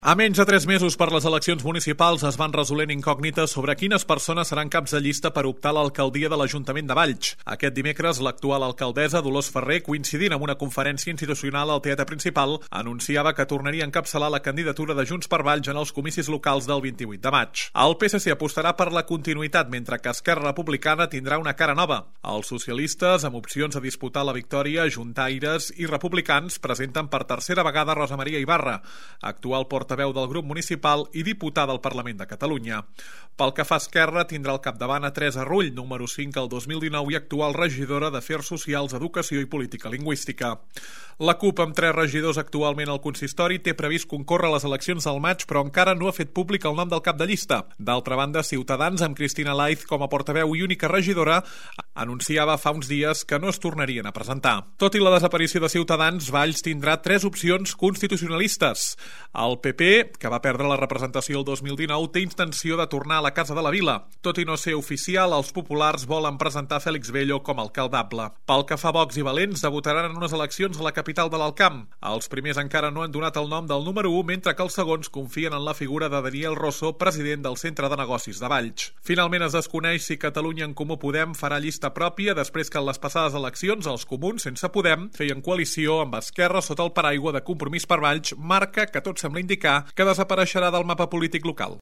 A menys de 3 mesos per les eleccions municipals es van resolent incògnites sobre quines persones seran caps de llista per optar a l'alcaldia de l'Ajuntament de Valls. Aquest dimecres, l'actual alcaldessa Dolors Ferrer, coincidint amb una conferència institucional al Teatre Principal, anunciava que tornaria a encapçalar la candidatura de Junts per Valls en els comicis locals del 28 de maig. El PSC apostarà per la continuïtat, mentre que Esquerra Republicana tindrà una cara nova. Els socialistes, amb opcions a disputar la victòria, juntaires i republicans, presenten per tercera vegada Rosa Maria Ibarra, actual portaveu del grup municipal i diputada al Parlament de Catalunya. Pel que fa a Esquerra, tindrà al capdavant a Teresa Rull, número 5 al 2019 i actual regidora d'Afers Socials, Educació i Política Lingüística. La CUP, amb 3 regidors actualment al consistori, té previst concórrer a les eleccions del maig, però encara no ha fet públic el nom del cap de llista. D'altra banda, Ciutadans, amb Cristina Laiz com a portaveu i única regidora, anunciava fa uns dies que no es tornarien a presentar. Tot i la desaparició de Ciutadans, Valls tindrà 3 opcions constitucionalistes. El PP, que va perdre la representació el 2019, té intenció de tornar a la Casa de la Vila. Tot i no ser oficial, els populars volen presentar Félix Bello com a alcaldable. Pel que fa a Vox i Valents, debutaran en unes eleccions a la capital de l'Alt Camp. Els primers encara no han donat el nom del número 1, mentre que els segons confien en la figura de Daniel Rosso, president del Centre de Negocis de Valls. Finalment es desconeix si Catalunya en Comú Podem farà llista pròpia després que en les passades eleccions els comuns, sense Podem, feien coalició amb Esquerra sota el paraigua de Compromís per Valls, marca que tot sembla indicar que desapareixerà del mapa polític local.